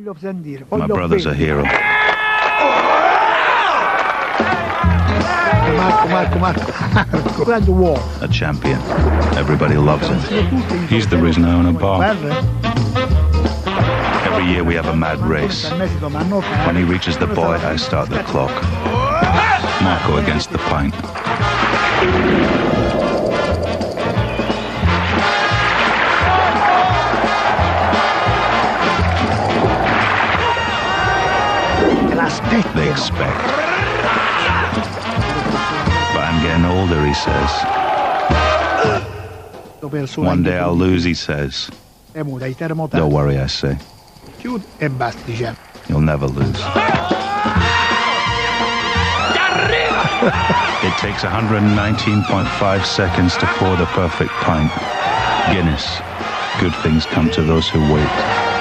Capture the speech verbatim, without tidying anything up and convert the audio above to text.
My brother's a hero. A champion. Everybody loves him. He's the reason I own a bar. Every year we have a mad race. When he reaches the boy, I start the clock. Marco against the pint. They expect. But I'm getting older, he says. One day I'll lose, he says. Don't worry, I say. You'll never lose. It takes one hundred nineteen point five seconds to pour the perfect pint. Guinness. Good things come to those who wait.